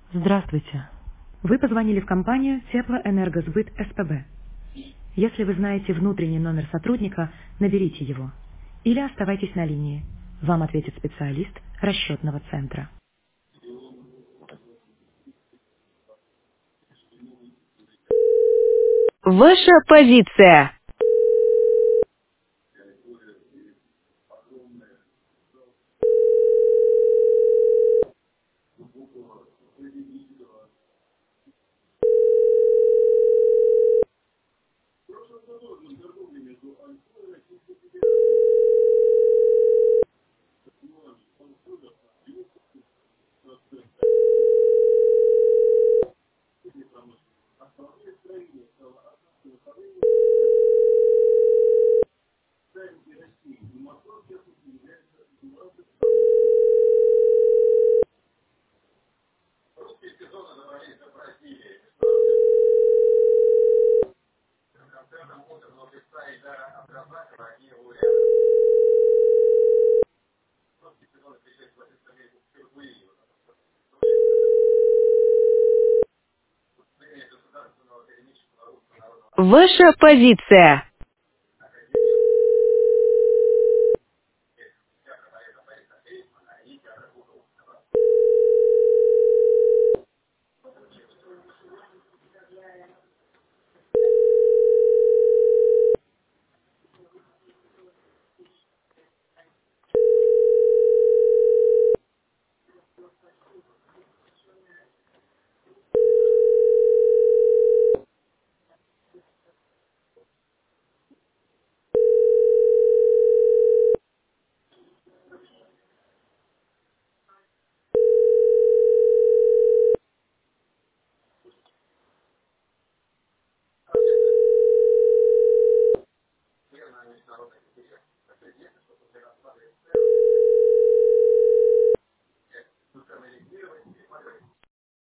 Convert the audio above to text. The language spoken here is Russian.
Здравствуйте. Вы позвонили в компанию Теплоэнергосбыт СПБ. Если вы знаете внутренний номер сотрудника, наберите его. Или оставайтесь на линии. Вам ответит специалист расчетного центра. Ваша позиция. Ваша позиция.